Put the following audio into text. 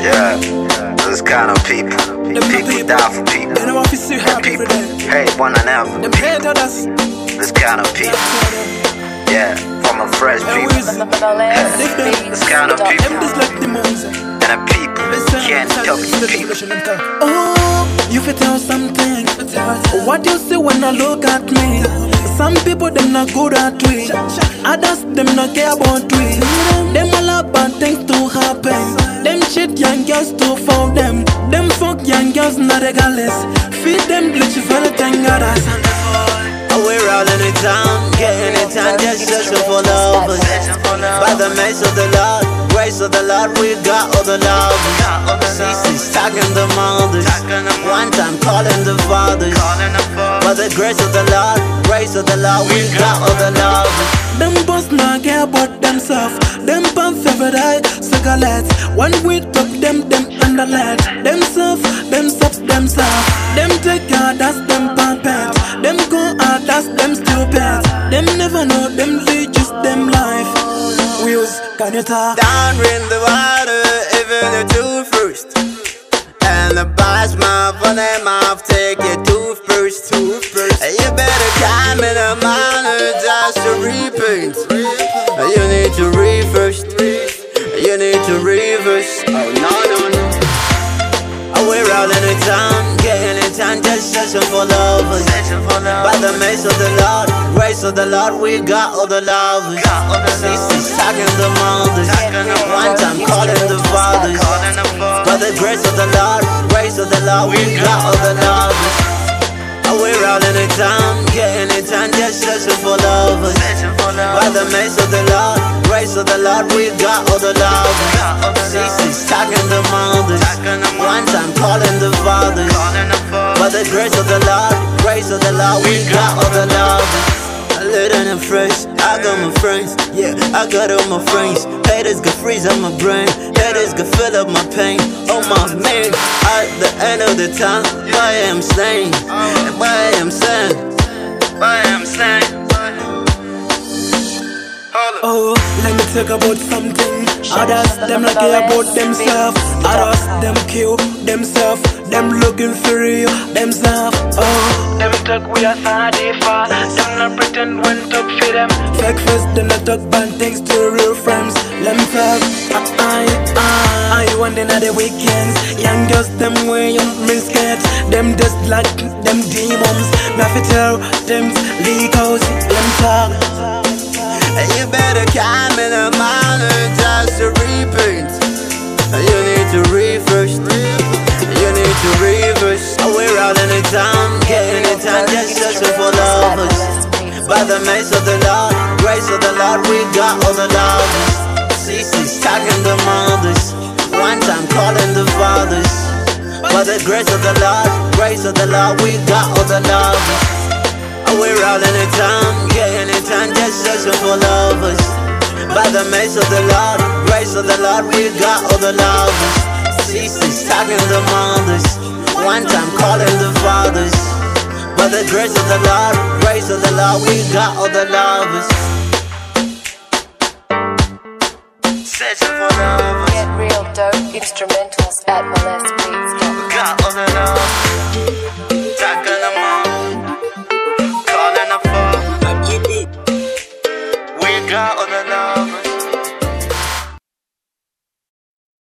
Yeah, those kind of people. People die for people. And people hate one another. This kind of people. Yeah, from a fresh people. This kind of people. And a people can't help you people. Oh, you fit tell something. What you see when I look at me? Some people them not good at we. Others them not care about we. Them all about things to happen. Them shit young girls to found them. Them fuck young girls not regardless. Feed them bleach if anything others. We're all in the town, getting it time, just searching for lovers. By the mercy of the Lord, grace of the Lord, we got all the lovers. CC's talking the mothers, one time calling the fathers. By the grace of the Lord, grace of the Lord, we got all the lovers. Them boss not care about themselves. Them pump favorite eye, cigarettes. When we talk them underlet. Them self, themselves. Them take care, that's them pump it. Them go out, that's them stupid. Them never know, them lead just them life. Wheels, can you talk? Down in the water, even the toothbrush. And the boss mouth for them off, take your toothbrush. You better come in a manner just to repaint. You need to reverse. You need to reverse. Oh no. We're all in the town, getting it time, just searching for lovers. By the mercy of the Lord, grace of the Lord, we got all the lovers. CC's talking the mothers, one time calling the fathers. By the grace of the Lord, grace of the Lord, we got all the lovers. We're all in the town, getting it time, just searching for lovers. By the mercy of the Lord, grace of the Lord, we got all the lovers. CC's talking the mothers, one time calling the fathers. By the grace of the Lord, grace of the Lord, we got all the lovers. Little and fresh, I got my friends, yeah, I got all my friends. Haters can freeze up my brain, haters can fill up my pain. Oh my man, at the end of the time, why I'm slain, and why I'm sad, why I'm slain. Oh, let me talk about something. Others, them not care about themselves. Others, them kill themselves. Them looking for you, themselves. Oh, them talk we are sadifa. Them not pretend when talk for them. Fake face, them not talk bad things to real friends. Let me talk. I want the weekends. Young girls, them wearing miniskirts. Them just like them demons. Nothing tell them leak out. Let me talk. You better come in a manner just to repaint. You need to reverse. You need to reverse. We're out in the town, getting it time, just searching for lovers. By the mercy of the Lord, grace of the Lord, we got all the lovers. CC's talking the mothers, one time calling the fathers. By the grace of the Lord, grace of the Lord, we got all the lovers. We're all in the town, getting it time, just searching for lovers. By the mercy of the Lord, grace of the Lord, we got all the lovers. CC's talking the mothers, one time calling the fathers. By the grace of the Lord, grace of the Lord, we got all the lovers. Searching for lovers. Get real dope instrumentals at Molest Beats.